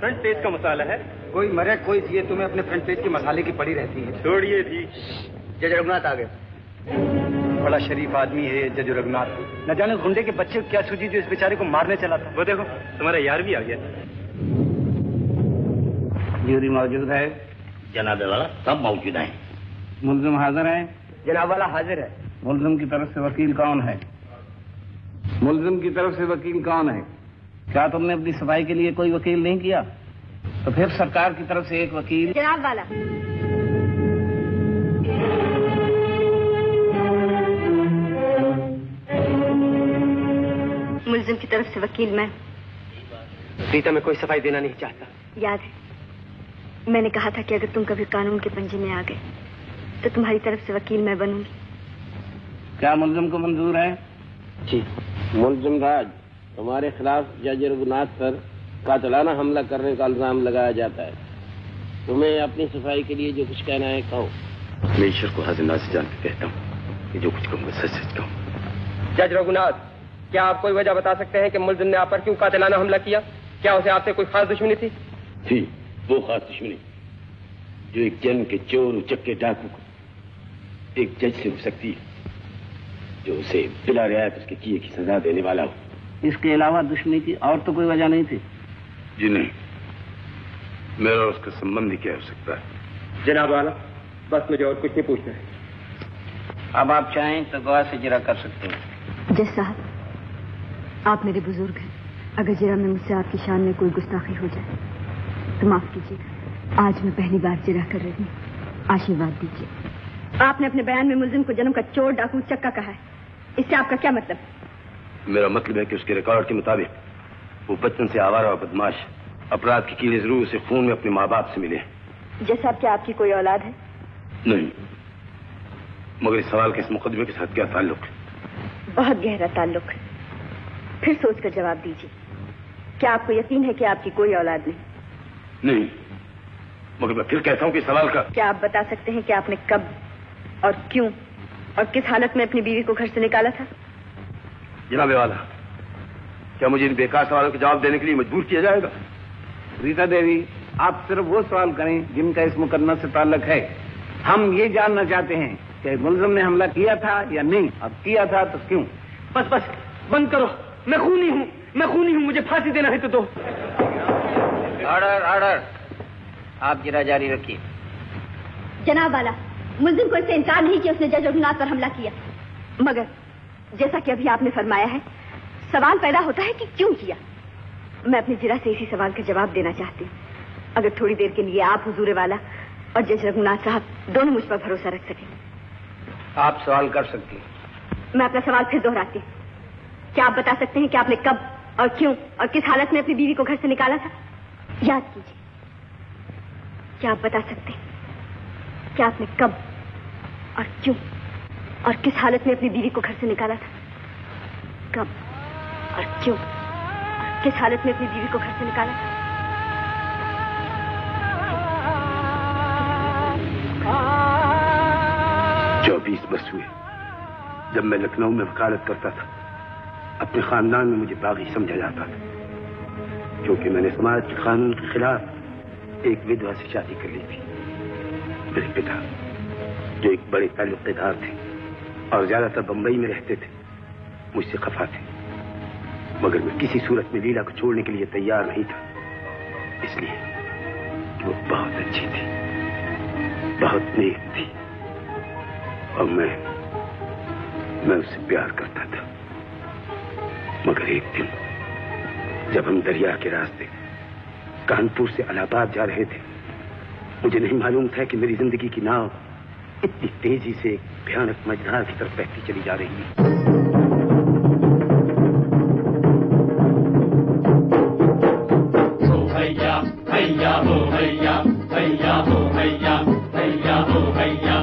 Front page का मसाला है। कोई मरे कोई जिए, तुम्हें अपने फ्रंट पेज की मसाले की पड़ी रहती है। छोड़िए जी। जज रघुनाथ आ गए। बड़ा शरीफ आदमी है जज रघुनाथ। न जाने गुंडे के बच्चे को क्या सूझी जो इस बेचारे को मारने चला था। वो देखो तुम्हारा यार भी आ गया। ज्यूरी मौजूद है? जनाब वाला सब मौजूद है। मुल्जिम हाजिर है? जनाब वाला हाजिर है। मुल्जिम की तरफ से वकील कौन है? मुल्जिम की तरफ से वकील कौन है? क्या तुमने अपनी सफाई के लिए कोई वकील नहीं किया? तो फिर सरकार की तरफ से एक वकील। जनाब वाला। मुल्जिम की तरफ से वकील मैं। रीता मैं कोई सफाई देना नहीं चाहता। याद है मैंने कहा था कि अगर तुम कभी कानून के पंजे में आ गए तो तुम्हारी तरफ से वकील मैं बनूंगी। क्या मुल्जिम को मंजूर है? जी। मुल्जिम राज, तुम्हारे खिलाफ जज रघुनाथ पर कातिलाना हमला करने का इल्जाम लगाया जाता है। तुम्हें अपनी सफाई के लिए जो कुछ कहना है कहो। मैं ईश्वर को हाजिर नाज़िर जान के कहता हूँ कि जो कुछ कहूँगा सच सच कहूँ। जज रघुनाथ, क्या आप कोई वजह बता सकते हैं कि मुल्जिम ने आप पर क्यों कातिलाना हमला किया? क्या उसे आपसे कोई खास दुश्मनी थी? थी, वो खास दुश्मनी जो एक जन्म के चोर उचक्के डाकू को एक जज से हो सकती है, जो उसे बिला रियायत उसके किए की सजा देने वाला हो। इसके अलावा दुश्मनी की और तो कोई वजह नहीं थी? जी नहीं, मेरा और उसका संबंध ही क्या हो सकता है? जनाब वाला, बस मुझे और कुछ नहीं पूछना है। अब आप चाहें तो गवाह से जिरा कर सकते हैं। जज साहब, आप मेरे बुजुर्ग हैं। अगर जिरा में मुझसे आपकी शान में कोई गुस्ताखी हो जाए तो माफ कीजिएगा। आज मैं पहली बार जिरा कर रही हूँ, आशीर्वाद दीजिए। आपने अपने बयान में मुल्जिम को जन्म का चोर डाकू चक्का कहा है, इससे आपका क्या मतलब? मेरा मतलब है कि उसके रिकॉर्ड के मुताबिक वो बचपन से आवारा और बदमाश, अपराध की कीड़े जरूर उसे खून में अपने माँ बाप से मिले। जज साहब, क्या आपकी कोई औलाद है? नहीं, मगर इस सवाल के इस मुकदमे के साथ क्या ताल्लुक है? बहुत गहरा ताल्लुक है। फिर सोचकर जवाब दीजिए। क्या आपको यकीन है कि आपकी कोई औलाद नहीं? नहीं, मगर मैं फिर कहता हूँ कि सवाल का। क्या आप बता सकते हैं कि आपने कब और क्यों और किस हालत में अपनी बीवी को घर से निकाला था? जनाब वाला, क्या मुझे इन बेकार सवालों के जवाब देने के लिए मजबूर किया जाएगा? रीता देवी, आप सिर्फ वो सवाल करें जिनका इस मुकदमा से ताल्लुक है। हम ये जानना चाहते हैं कि मुल्जिम ने हमला किया था या नहीं, अब किया था तो क्यों? बस बस बंद करो, मैं खूनी हूँ, मैं खूनी हूँ, मुझे फांसी देना है तो दो। ऑर्डर ऑर्डर, आप जिरा जारी रखिए। जनाब वाला, मुल्जिम को इससे इंकार नहीं कि उसने जज रघुनाथ पर हमला किया, मगर जैसा कि अभी आपने फरमाया है, सवाल पैदा होता है कि क्यों किया। मैं अपनी जिरा से इसी सवाल का जवाब देना चाहती हूँ। अगर थोड़ी देर के लिए आप हुजूर वाला और जज रघुनाथ साहब दोनों मुझ पर भरोसा रख सकें। आप सवाल कर सकती हैं। मैं अपना सवाल फिर दोहराती हूँ। क्या आप बता सकते हैं कि आपने कब और क्यों और किस हालत में अपनी बीवी को घर से निकाला था? याद कीजिए। क्या आप बता सकते हैं कि आपने कब और क्यों और किस हालत में अपनी बीवी को घर से निकाला था? कब और क्यों और किस हालत में अपनी बीवी को घर से निकाला था? 24 वर्ष हुए जब मैं लखनऊ में वकालत करता था। अपने खानदान में मुझे बागी समझा जाता था, क्योंकि मैंने समाज के कानून के खिलाफ एक विधवा से शादी कर ली थी। मेरे पिता, जो एक बड़े ताल्लुकेदार थे और ज्यादातर बंबई में रहते थे, मुझसे खफा थे, मगर मैं किसी सूरत में लीला को छोड़ने के लिए तैयार नहीं था, इसलिए कि वो बहुत अच्छी थी, बहुत नेक थी और मैं उससे प्यार करता था। मगर एक दिन जब हम दरिया के रास्ते कानपुर से इलाहाबाद जा रहे थे, मुझे नहीं मालूम था कि मेरी जिंदगी की नाव इतनी तेजी से एक भयानक मझधार की तरफ बहती चली जा रही है। भैया भैया हो भैया भैया हो भैया भैया हो भैया,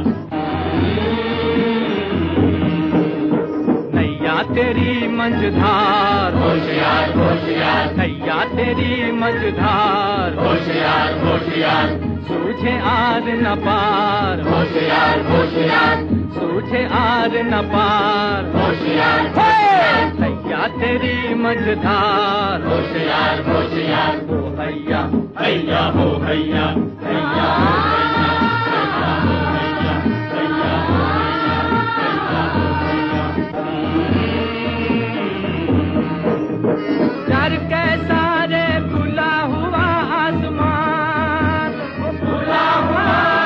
नैया तेरी मझधार होशियार होशियार, नैया तेरी मझधार होशियार होशियार, सूझे आर न पार होशियार होशियार, सूझे आर न पार होशियार होशियार, नैया तेरी मझधार। होशियार होशियार हो हैया हैया हो हैया हैया हो हैया हैया हो हैया हैया हो हैया। डर के सारे खुला हुआ आसमान, खुला हुआ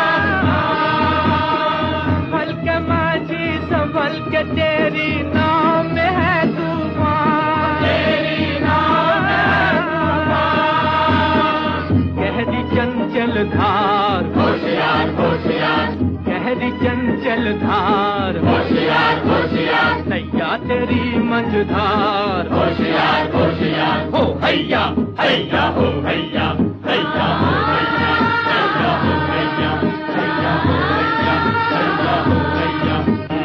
संभल के माझी संभल के तेरी नाव में है तूफान, तेरी नाव में है तूफान। गहरी चंचल धार होशियार होशियार गहरी चंचल धार होशियार होशियार नैया तेरी मझधार। होशियार होशियार हो हैया हैया हो हैया हैया हो हैया हैया हो हैया हैया हो हैया हैया हो हैया।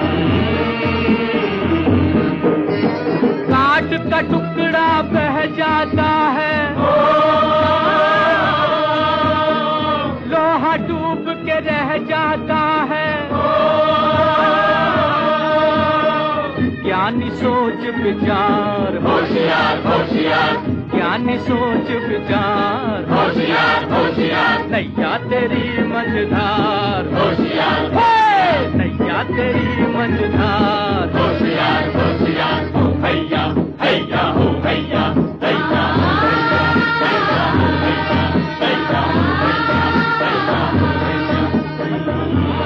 काट का टुकड़ा बह जाता है, लोहा डूब के रह जाता है। ज्ञानी सोच विचार होशियार होशियार ज्ञानी सोच विचार होशियार होशियार नैया तेरी मझधार। होशियार नैया तेरी मझधार। होशियार होशियार हो हैया हैया हो हैया हैया हो हैया हैया हो हैया हैया हो हैया हैया हो हैया।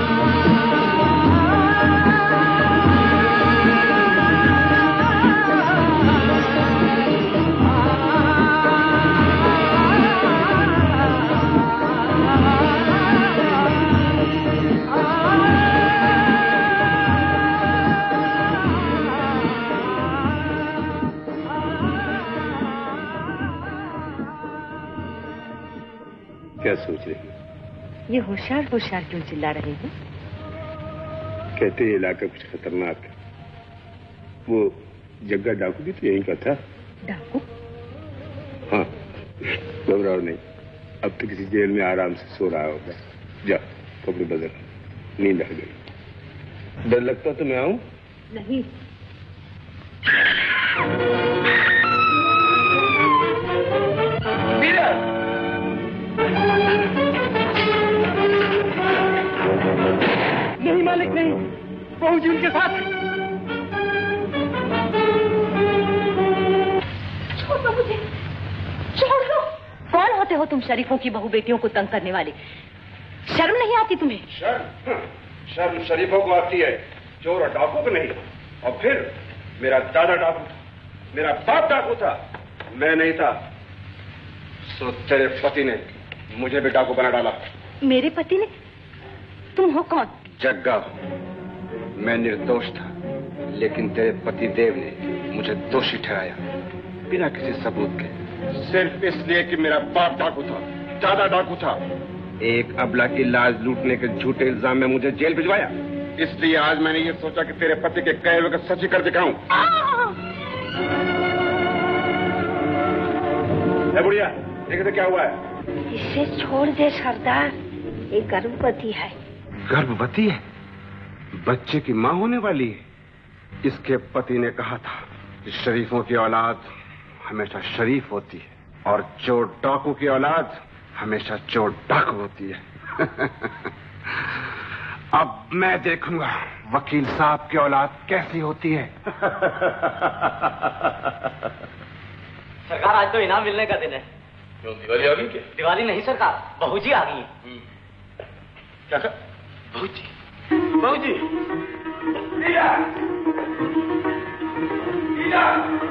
क्या सोच रही है? ये होशियार होशियार क्यों चिल्ला रहे हैं? कहते हैं इलाका कुछ खतरनाक है। वो जग्गा डाकू भी तो यहीं का था। डाकू? हाँ, घबराओ नहीं, अब तो किसी जेल में आराम से सो रहा होगा। जा कपड़े बदल, नींद आ गई। डर लगता तो मैं आऊं? नहीं। नहीं मालिक नहीं, बहू जी उनके साथ। छोड़ दो मुझे, छोड़ दो। कौन होते हो तुम शरीफों की बहू बेटियों को तंग करने वाले? शर्म नहीं आती तुम्हें? शर्म शरीफों को आती है, चोर और डाकू को नहीं। और फिर मेरा दादा डाकू था, मेरा बाप डाकू था, मैं नहीं था। सो तेरे पति ने मुझे भी डाकू बना डाला। मेरे पति ने? तुम हो कौन? जग्गा। मैं निर्दोष था, लेकिन तेरे पति देव ने मुझे दोषी ठहराया बिना किसी सबूत के, सिर्फ इसलिए कि मेरा बाप डाकू था, दादा डाकू था। एक अबला की लाज लूटने के झूठे इल्जाम में मुझे जेल भिजवाया। इसलिए आज मैंने ये सोचा कि तेरे पति के कहे हुए सच ही कर दिखाऊं। बुढ़िया, देखे तो क्या हुआ है? इसे छोड़ दे सरदार, ये गर्भवती है। गर्भवती है? बच्चे की मां होने वाली है। इसके पति ने कहा था कि शरीफों की औलाद हमेशा शरीफ होती है और चोर डाकू की औलाद हमेशा चोर डाकू होती है। अब मैं देखूंगा वकील साहब की औलाद कैसी होती है। सरकार, आज तो इनाम मिलने का दिन है। क्यों, दिवाली आ गई क्या? दिवाली नहीं सरकार, बहू जी आ गई हैं। क्या कहा? बहू जी? बहू जी? लीला! लीला!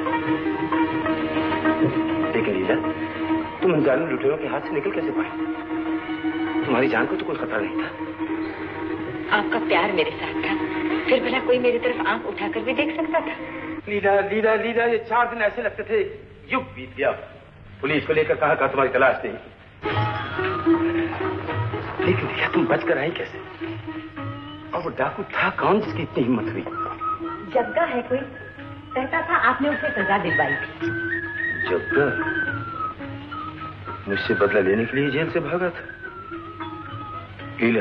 लेकिन लीला, तुम इन जालिम लुटेरों के हाथ से निकल कैसे पाए? तुम्हारी जान को तो कोई खतरा नहीं था। आपका प्यार मेरे साथ था, फिर भला कोई मेरी तरफ आंख उठाकर भी देख सकता था? लीला, लीला, लीला, ये 4 दिन ऐसे लगते थे युग बीत गया। पुलिस को लेकर कहा तुम्हारी तलाश नहीं। लेकिन लीला, तुम बच कर आई कैसे? और वो डाकू था कौन जिसकी इतनी हिम्मत हुई? जग्गा है कोई, कहता था आपने उसे सजा दिलवाई थी। जग्गा मुझसे बदला लेने के लिए जेल से भागा था। लीला,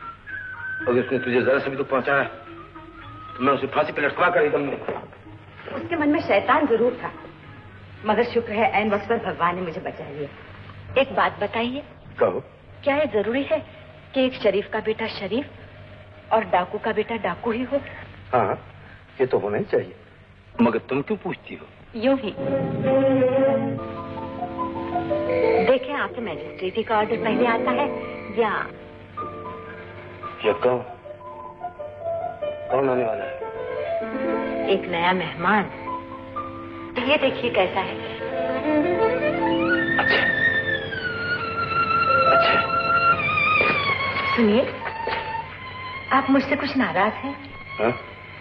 अगर उसने तुझे जरा से भी तो पहुंचाया तो मैं उसे फांसी पर लटकवा कर एकदम उसके मन में शैतान जरूर था, मगर शुक्र है ऐन वक्त पर भगवान ने मुझे बचा लिया। एक बात बताइए। कहो। क्या ये जरूरी है कि एक शरीफ का बेटा शरीफ और डाकू का बेटा डाकू ही हो? हाँ, ये तो होना ही चाहिए। मगर तुम क्यों पूछती हो? यूं ही। देखें, आपके मैजिस्ट्रेटी का ऑर्डर पहले आता है या कौन आने वाला है? एक नया मेहमान। ये देखिए कैसा है। अच्छा। सुनिए, आप मुझसे कुछ नाराज हैं? हाँ?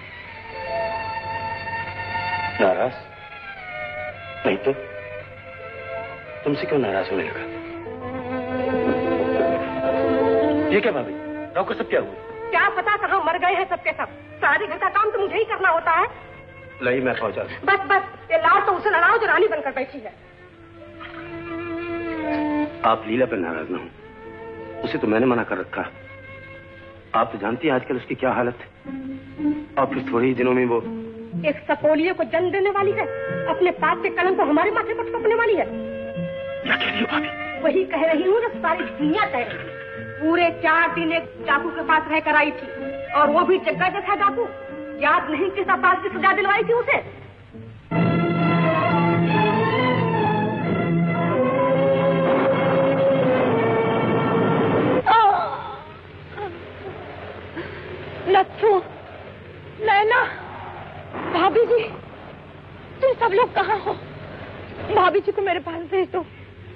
नाराज? नहीं तो तुमसे क्यों नाराज होने लगा? ये क्या भाभी? नौकर सब क्या हुआ? क्या पता कहाँ मर गए हैं सबके सब। सारे घर का काम तो मुझे ही करना होता है। लाई, मैं पहुंचा। बस बस, ये लाड़ तो उसे लड़ाओ जो रानी बनकर बैठी है। आप लीला पर नाराज ना हो, उसे तो मैंने मना कर रखा। आप तो जानती हैं आजकल उसकी क्या हालत है। और फिर थोड़े ही दिनों में वो एक सपोलियों को जन्म देने वाली है, अपने पाप के कलम को हमारे माथे पर थोपने वाली है। क्या कह रही हो भाभी? वही कह रही हूँ जो सारी दुनिया कह रही है। पूरे 4 दिन एक डाकू के पास रहकर आई थी, और वो भी जग्गा जैसा डाकू। याद नहीं किस अपराध की सजा दिलवाई थी उसे। लच्छू, नैना, भाभी जी, तुम सब लोग कहाँ हो? भाभी जी को मेरे पास भेज दो।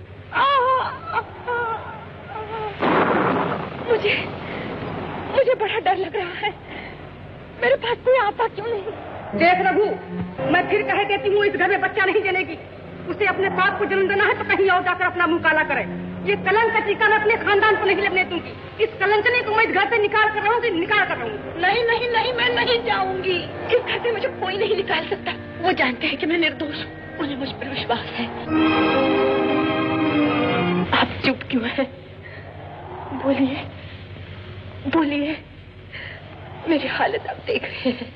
मुझे बड़ा डर लग रहा है। मेरे पास कोई आता क्यों नहीं? देख रघु, मैं फिर कह देती हूँ, इस घर में बच्चा नहीं जनेगी। उसे अपने पाप को जन्म देना है तो कहीं और जाकर अपना मुंह काला करे। ये कलंक का टीका मैं अपने खानदान को नहीं लगने दूंगी। इस कलंकनी को मैं इस घर से निकाल कर रहा हूँ, निकाल कर रहा हूँ। नहीं नहीं नहीं, मैं नहीं जाऊंगी। इस घर से मुझे कोई नहीं निकाल सकता। वो जानते हैं कि मैं निर्दोष हूँ, उन्हें मुझ पर विश्वास है। आप चुप क्यों हैं? बोलिए बोलिए, मेरी हालत आप देख रहे हैं।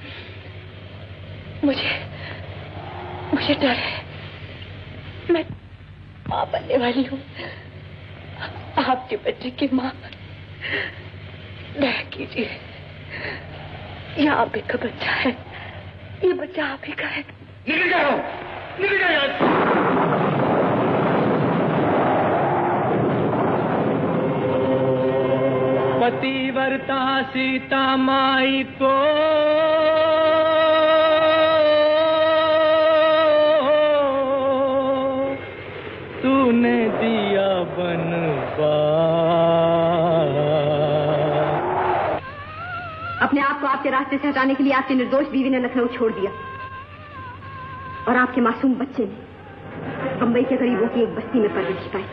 मुझे डर है। मैं माँ बनने वाली हूँ, आपके बच्चे की माँ। दया कीजिए, यह आप ही का बच्चा है। ये बच्चा आप ही का है। निकल जाओ, निकल जाओ यहाँ। पतिव्रता सीता माई को तूने दिया बनवा। अपने आप को आपके रास्ते से हटाने के लिए आपकी निर्दोष बीवी ने लखनऊ छोड़ दिया, और आपके मासूम बच्चे ने बंबई के गरीबों की एक बस्ती में परवरिश पाई।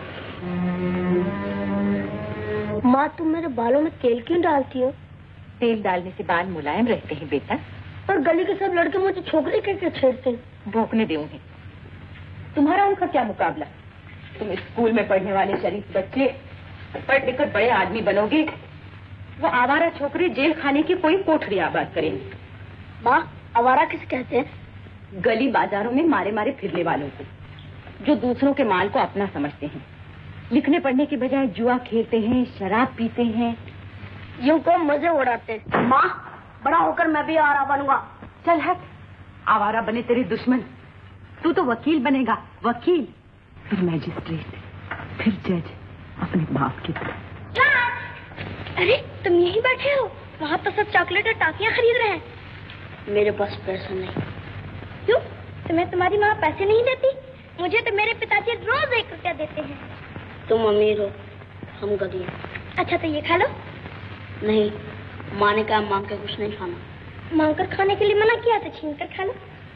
माँ, तुम मेरे बालों में तेल क्यों डालती हो? तेल डालने से बाल मुलायम रहते हैं बेटा। और गली के सब लड़के मुझे छोकरी करके छेड़ते हैं। भूखने दे उन्हें। तुम्हारा उनका क्या मुकाबला? तुम स्कूल में पढ़ने वाले शरीफ बच्चे पढ़ लिखकर बड़े आदमी बनोगे, वो आवारा छोकरे जेल खाने की कोई कोठरी आबाद करेंगे। माँ, आवारा किसे कहते हैं? गली बाजारों में मारे मारे फिरने वालों को, जो दूसरों के माल को अपना समझते हैं, लिखने पढ़ने के बजाय जुआ खेलते हैं, शराब पीते हैं, यूं को मजे उड़ाते हैं। माँ, बड़ा होकर मैं भी आवारा बनूंगा। चल हट, आवारा बने तेरे दुश्मन। तू तो वकील बनेगा, वकील, फिर मैजिस्ट्रेट, फिर जज, अपने बाप की तरह। अरे, तुम यहीं बैठे हो? वहाँ तो सब चॉकलेट और टाफियाँ खरीद रहे हैं। मेरे पास पैसा नहीं। क्यों? तुम्हें तुम्हारी माँ पैसे नहीं देती? मुझे तो मेरे पिताजी रोज 1 रुपया देते हैं। तुम अमीर हो, हम गरीब। अच्छा, तो ये खा लो। नहीं, माँ ने कहा मांग के कुछ नहीं खाना। मांग कर खाने के लिए मना किया तो छीन कर खा लो।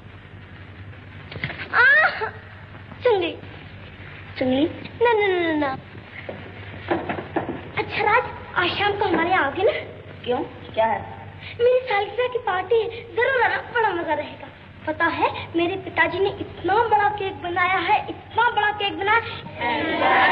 चुंगली चुंगली, ना ना ना ना। अच्छा राज, आज शाम को हमारे यहाँ आओगे ना? क्यों, क्या है? मेरी सालगिरह की पार्टी है, जरूर आना, बड़ा मजा रहेगा। पता है, मेरे पिताजी ने इतना बड़ा केक बनाया है, इतना बड़ा केक बनाया।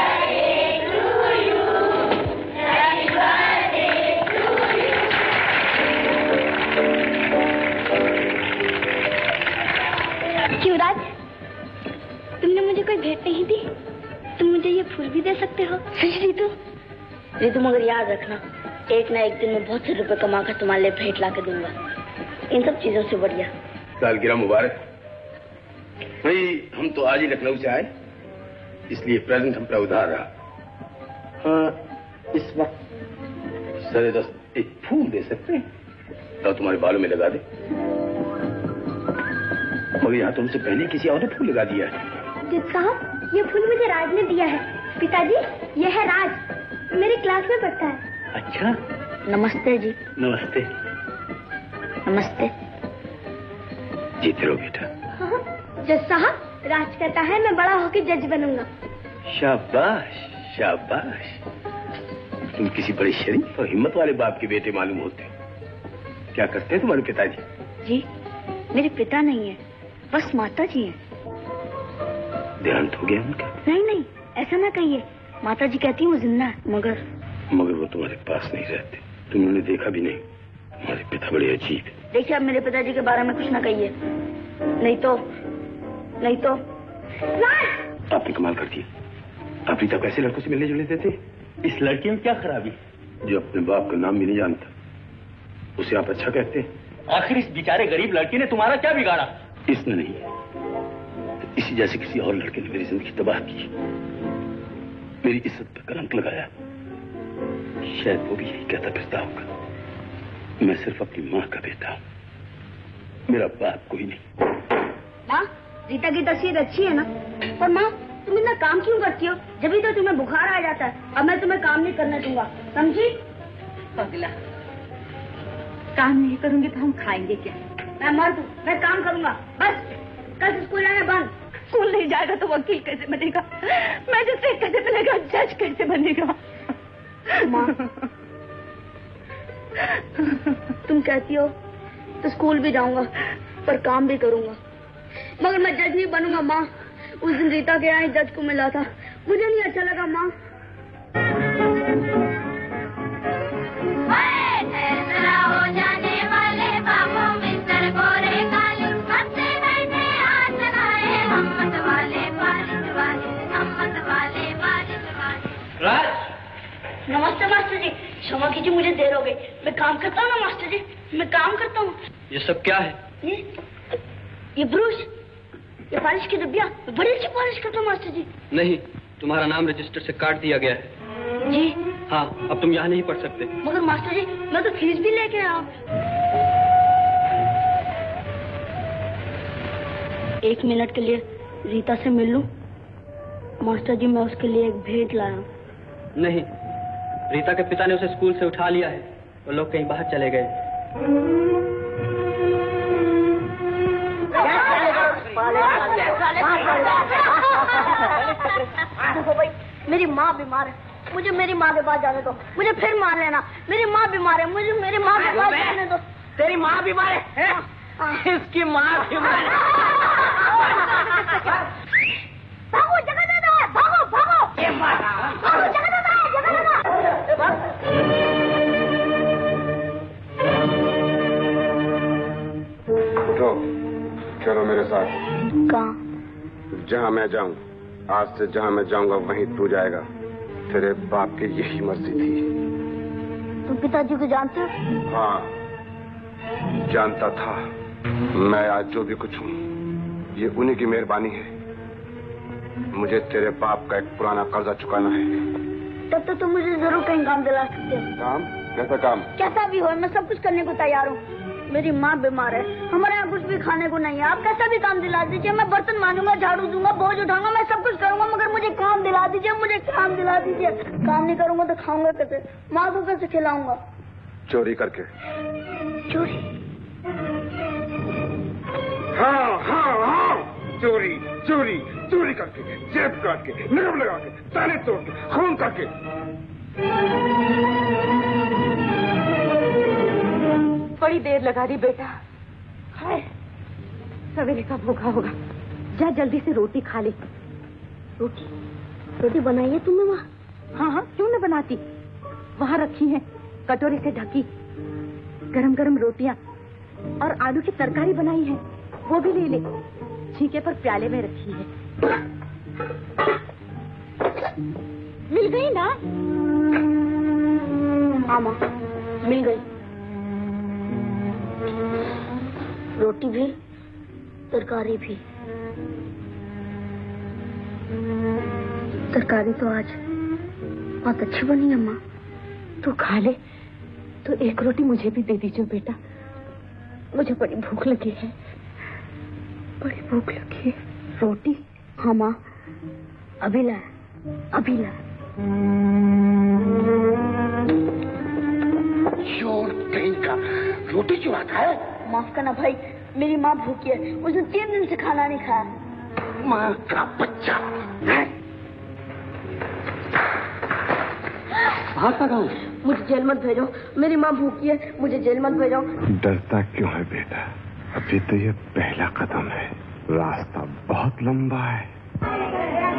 नहीं दी तुम मुझे ये फूल भी दे सकते हो। रितु रितु मगर याद रखना, एक ना एक दिन में बहुत से रुपए कमा कर तुम्हारे लिए भेंट ला के दूंगा। इन सब चीजों से बढ़िया सालगिरह मुबारक। भाई हम तो आज ही लखनऊ से आए, इसलिए प्रेजेंट हम पर उधार रहा। हाँ, इस वक्त सरे दस्त एक फूल दे सकते हैं तो तुम्हारे बालों में लगा दे। मगर यहाँ तुमसे पहले किसी और ने फूल लगा दिया है। जित साहब, ये फूल मुझे राज ने दिया है। पिताजी, ये है राज, मेरी क्लास में पढ़ता है। अच्छा, नमस्ते जी। नमस्ते। नमस्ते। जीते रहो बेटा। हाँ, जज साहब, राज कहता है मैं बड़ा होकर जज बनूंगा। शाबाश शाबाश, तुम किसी बड़े शरीफ और हिम्मत वाले बाप के बेटे मालूम होते हो। क्या करते हैं तुम्हारे पिताजी? जी, मेरे पिता नहीं है, बस माता जी हैं। देहांत हो गया उनका? नहीं नहीं, ऐसा ना कहिए, माता जी कहती वो जिंदा है। मगर वो तुम्हारे पास नहीं रहते, तुमने उन्हें देखा भी नहीं। तुम्हारे पिता बड़े अजीब है। देखिए, अब मेरे पिताजी के बारे में कुछ ना कहिए, नहीं तो आपने कमाल कर दिया। आप रीता कैसे लड़कों से मिलने जुलने देते? इस लड़की में क्या खराबी? जो अपने बाप का नाम भी नहीं जानता उसे आप अच्छा कहते हैं? आखिर इस बेचारे गरीब लड़की ने तुम्हारा क्या बिगाड़ा? इसने नहीं, इसी जैसे किसी और लड़के ने मेरी जिंदगी तबाह की, मेरी इज्जत पर कलंक लगाया। शायद वो भी यही कहता फिरता होगा, मैं सिर्फ अपनी माँ का बेटा हूँ, मेरा बाप कोई नहीं। माँ, रीता की तस्वीर अच्छी है ना? पर माँ, तुम इतना काम क्यों करती हो? जब भी तो तुम्हें बुखार आ जाता है। अब मैं तुम्हें काम नहीं करने दूंगा, समझी? पगला, काम नहीं करूंगी तो हम खाएंगे क्या? मैं मर्द हूँ, मैं काम करूंगा। बस कल स्कूल जाना बंद। स्कूल नहीं जाएगा तो वकील कैसे बनेगा? मैजिस्ट्रेट कैसे बनेगा? जज कैसे बनेगा? माँ, तुम कहती हो तो स्कूल भी जाऊंगा पर काम भी करूंगा, मगर मैं जज नहीं बनूंगा। माँ, उस दिन रीता के यहाँ जज को मिला था, मुझे नहीं अच्छा लगा। माँ, राज। नमस्ते मास्टर जी, क्षमा कीजिए मुझे देर हो गई। मैं काम करता हूँ ना मास्टर जी, मैं काम करता हूँ। ये सब क्या है? ये ब्रश, ये पॉलिश की डिब्बिया, बड़ी अच्छी पॉलिश करता हूँ मास्टर जी। नहीं, तुम्हारा नाम रजिस्टर से काट दिया गया है। जी हाँ, अब तुम यहाँ नहीं पढ़ सकते। मगर मास्टर जी, मैं तो फीस भी लेके आया हूँ। 1 मिनट के लिए रीता से मिल लूं? मास्टर जी, मैं उसके लिए एक भेंट लाया हूँ। नहीं, रीता के पिता ने उसे स्कूल से उठा लिया है, वो लोग कहीं बाहर चले गए। देखो भाई, मेरी माँ बीमार है, मुझे मेरी माँ के पास जाने दो। मुझे फिर मार लेना, मेरी माँ बीमार है, मुझे मेरी माँ के पास जाने दो। तेरी माँ बीमार है? इसकी माँ बीमार है। भागो, जगह देना है, भागो भागो। ये माँ, भागो, जगह देना है, जगह देना। उठो, चलो मेरे साथ। कहाँ? जहाँ मैं जाऊँ, आज से जहाँ मैं जाऊँगा वहीं तू जाएगा। तेरे बाप की यही मर्जी थी। तुम पिताजी को जानते हो? हाँ, जानता था। मैं आज जो भी कुछ हूँ, ये उन्हीं की मेहरबानी है। मुझे तेरे बाप का एक पुराना कर्जा चुकाना है। तब तो तुम मुझे जरूर कहीं काम दिला सकते हो। काम? कैसा काम? कैसा भी हो, मैं सब कुछ करने को तैयार हूँ। मेरी माँ बीमार है, हमारे यहाँ कुछ भी खाने को नहीं है। आप कैसा भी काम दिला दीजिए, मैं बर्तन मांजूंगा, झाड़ू दूंगा, बोझ उठाऊंगा, मैं सब कुछ करूंगा, मगर मुझे काम दिला दीजिए, मुझे काम दिला दीजिए। काम नहीं करूंगा तो खाऊंगा कैसे? माँ को कैसे खिलाऊंगा? चोरी करके। चोरी? हाँ हाँ हाँ, चोरी चोरी चोरी करके, जेब काट के, नरम लगा के, ताले तोड़ के, खून करके। बड़ी देर लगा दी बेटा। हाय, सवेरे का भूखा होगा। जा जल्दी से रोटी खा ले। रोटी बनाई है तुमने वहाँ? हाँ हाँ, क्यों न बनाती, वहाँ रखी है कटोरी से ढकी। गरम गरम रोटियाँ और आलू की तरकारी बनाई है, वो भी ले ले। छींके पर प्याले में रखी है। मिल गई ना? हाँ माँ, मिल गई। रोटी भी, तरकारी भी। तरकारी तो आज बहुत अच्छी बनी है माँ। तू खा ले, तो एक रोटी मुझे भी दे दीजिए बेटा, मुझे बड़ी भूख लगी है, बड़ी भूख लगी है। रोटी? हाँ माँ, अभी ला, अभी ला। चोर कहीं का रोटी चुराता है। माफ करना भाई, मेरी माँ भूखी है, उसने 3 दिन से खाना नहीं खाया। माँ का बच्चा। भागता कहाँ? मुझे जेल मत भेजो, मेरी माँ भूखी है, मुझे जेल मत भेजो। डरता क्यों है बेटा? अभी तो ये पहला कदम है, रास्ता बहुत लंबा है।